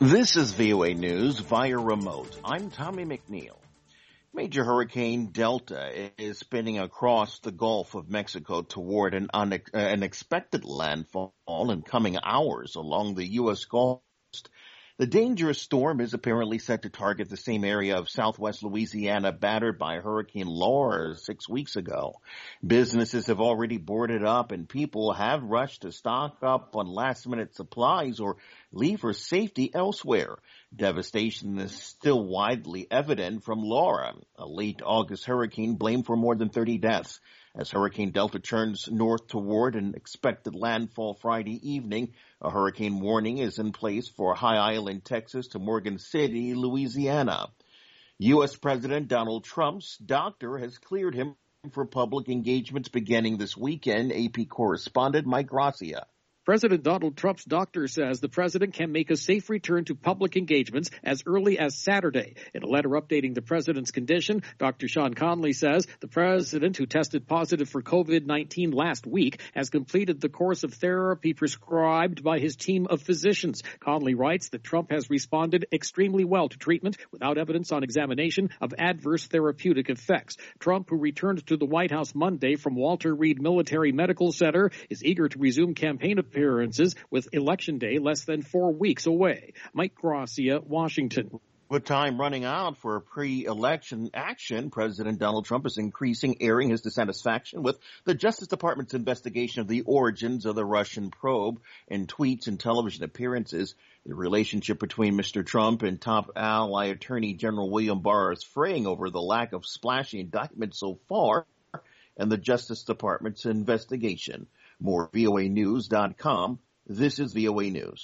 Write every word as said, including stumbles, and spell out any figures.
This is V O A News via remote. I'm Tommy McNeil. Major Hurricane Delta is spinning across the Gulf of Mexico toward an unexpected landfall in coming hours along the U S Gulf Coast. The dangerous storm is apparently set to target the same area of southwest Louisiana battered by Hurricane Laura six weeks ago. Businesses have already boarded up and people have rushed to stock up on last-minute supplies or leave for safety elsewhere. Devastation is still widely evident from Laura, a late August hurricane blamed for more than thirty deaths. As Hurricane Delta turns north toward an expected landfall Friday evening, a hurricane warning is in place for High Island, Texas to Morgan City, Louisiana. U S. President Donald Trump's doctor has cleared him for public engagements beginning this weekend, A P correspondent Mike Gracia. President Donald Trump's doctor says the president can make a safe return to public engagements as early as Saturday. In a letter updating the president's condition, Doctor Sean Conley says the president, who tested positive for COVID nineteen last week, has completed the course of therapy prescribed by his team of physicians. Conley writes that Trump has responded extremely well to treatment without evidence on examination of adverse therapeutic effects. Trump, who returned to the White House Monday from Walter Reed Military Medical Center, is eager to resume campaign appearances with Election Day less than four weeks away. Mike Gracia, Washington. With time running out for pre-election action, President Donald Trump is increasing airing his dissatisfaction with the Justice Department's investigation of the origins of the Russian probe. In tweets and television appearances, the relationship between Mister Trump and top ally Attorney General William Barr is fraying over the lack of splashy indictments so far and the Justice Department's investigation. More V O A News dot com. This is V O A News.